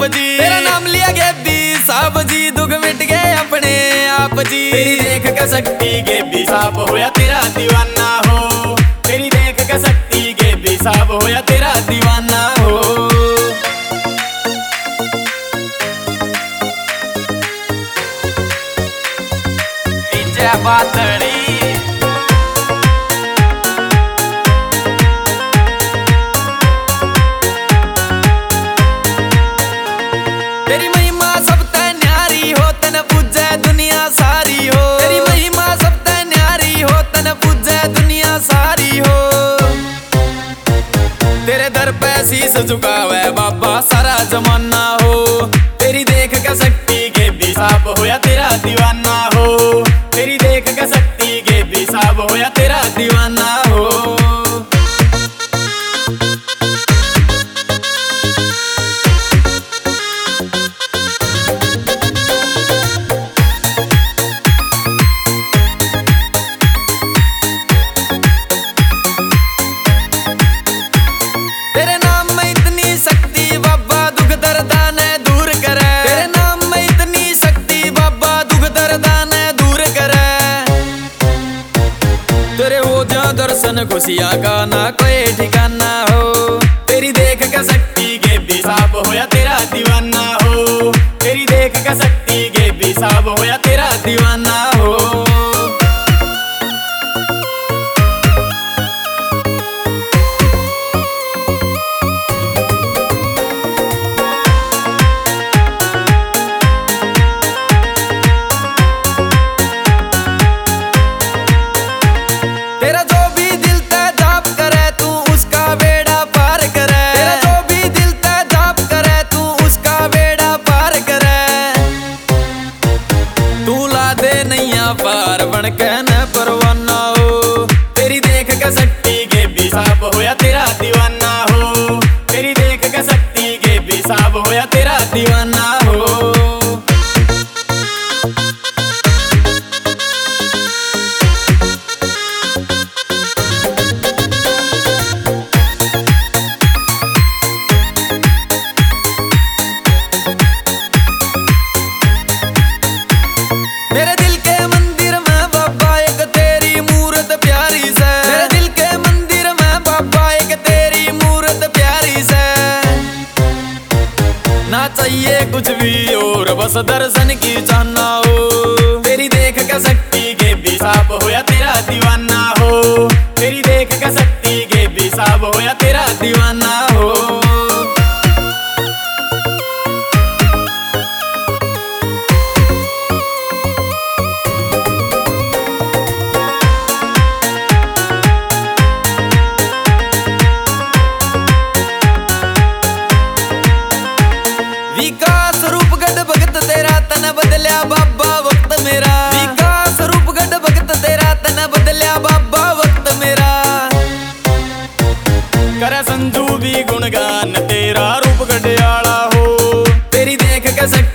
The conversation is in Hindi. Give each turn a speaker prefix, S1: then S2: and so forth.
S1: जी। तेरा नाम लिया गेबी साहब जी, दुख मिट गए अपने आप जी। तेरी देख के शक्ति गेबी साहब होया तेरा दीवाना हो। तेरी देख के शक्ति गेबी साहब होया तेरा दीवाना हो। डीजे बातड़ी तेरी महिमा सब ते न्यारी हो, तन पूजे दुनिया सारी हो। तेरी महिमा सब ते न्यारी हो, तन पूजे दुनिया सारी हो। तेरे दर पे शीश झुकावे बाबा सारा जमाना हो। तेरी देख के शक्ति गेबी साहब होया तेरा दीवाना हो। तेरी देख के शक्ति गेबी साहब होया तेरा दीवाना हो। तेरे नाम में इतनी शक्ति बाबा दुख दर्द ने दूर करे। तेरे नाम में इतनी शक्ति बाबा दुख दर्द ने दूर करे। तेरे हो जा दर्शन खुशियां का ना कोई ठिकाना हो। तेरी देख के शक्ति गेबी साहब होया तेरा दीवाना हो। तेरी देख के शक्ति गेबी साहब होया तेरा दीवाना हो। तेरा जो भी दिल ते जाप करे तू उसका बेड़ा पार करे। तेरा जो भी दिल ते जाप करे तू उसका बेड़ा पार करे। तू ला दे नैया पार बन के न परवाना हो। तेरी देख के शक्ति गेबी साहब होया तेरा दीवाना हो। तेरी देख के शक्ति गेबी साहब होया तेरा दीवाना हो। मेरे दिल के मंदिर में बाबा एक तेरी मूरत प्यारी से। मेरे दिल के मंदिर में बाबा एक तेरी मूरत प्यारी से। ना चाहिए कुछ भी और बस दर्शन की चाहना हो। तेरी देख के शक्ति गेबी साहब होया तेरा दीवाना हो। तेरी देख के शक्ति गेबी साहब होया तेरा दीवाना हो। विकास रूप गढ़ भगत तेरा तन बदलिया बाबा वक्त मेरा। विकास रूप गढ़ भगत तेरा तन बदलिया बाबा वक्त मेरा। करे संजू भी गुणगान तेरा रूप गढ़ आला हो। तेरी देख के